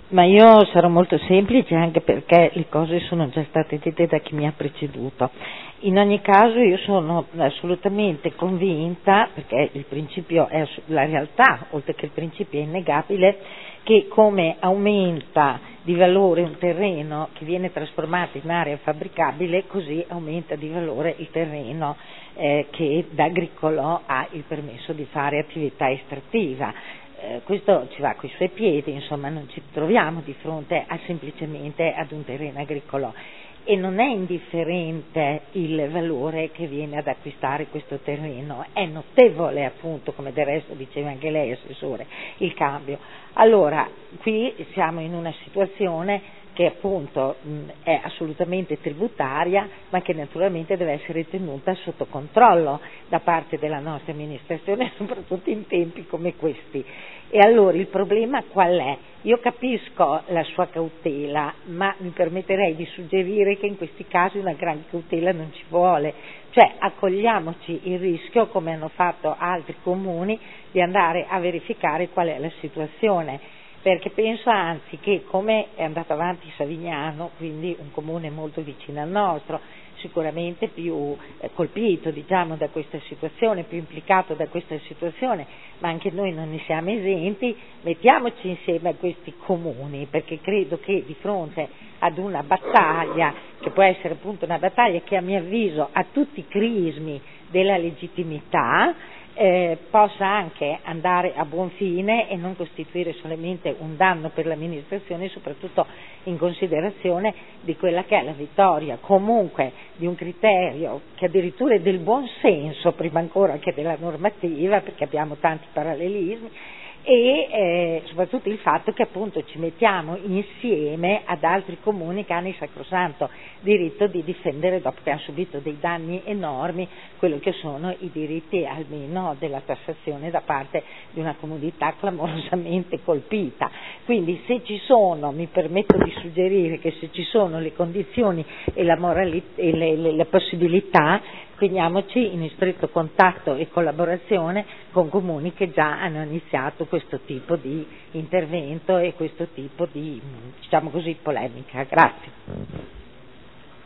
Ma io sarò molto semplice, anche perché le cose sono già state dette da chi mi ha preceduto. In ogni caso io sono assolutamente convinta, perché il principio è la realtà, oltre che il principio è innegabile, che come aumenta di valore un terreno che viene trasformato in area fabbricabile, così aumenta di valore il terreno che da agricolo ha il permesso di fare attività estrattiva. Questo ci va coi suoi piedi, insomma, non ci troviamo di fronte semplicemente ad un terreno agricolo, e non è indifferente il valore che viene ad acquistare questo terreno, è notevole, appunto, come del resto diceva anche lei, Assessore, il cambio. Allora, qui siamo in una situazione che appunto è assolutamente tributaria, ma che naturalmente deve essere tenuta sotto controllo da parte della nostra amministrazione, soprattutto in tempi come questi. E allora il problema qual è? Io capisco la sua cautela, ma mi permetterei di suggerire che in questi casi una gran cautela non ci vuole, cioè accogliamoci il rischio, come hanno fatto altri comuni, di andare a verificare qual è la situazione. Perché penso anzi che, come è andato avanti Savignano, quindi un comune molto vicino al nostro, sicuramente più colpito, diciamo, da questa situazione, più implicato da questa situazione, ma anche noi non ne siamo esenti, mettiamoci insieme a questi comuni, perché credo che di fronte ad una battaglia, che può essere appunto una battaglia che a mio avviso ha tutti i crismi della legittimità, possa anche andare a buon fine e non costituire solamente un danno per l'amministrazione, soprattutto in considerazione di quella che è la vittoria comunque di un criterio che addirittura è del buon senso prima ancora che della normativa, perché abbiamo tanti parallelismi, e soprattutto il fatto che appunto ci mettiamo insieme ad altri comuni che hanno il sacrosanto diritto di difendere, dopo che hanno subito dei danni enormi, quello che sono i diritti almeno della tassazione da parte di una comunità clamorosamente colpita. Quindi se ci sono, mi permetto di suggerire che se ci sono le condizioni e le possibilità, teniamoci in stretto contatto e collaborazione con comuni che già hanno iniziato questo tipo di intervento e questo tipo di, diciamo così, polemica. Grazie.